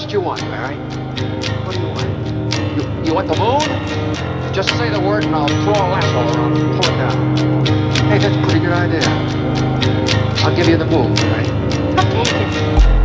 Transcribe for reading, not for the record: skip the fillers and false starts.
what you want, Larry. What do you want? You want the moon? Just say the word and I'll throw a lasso around and pull it down. Hey, that's a pretty good idea. I'll give you the moon, Larry. I'll take it.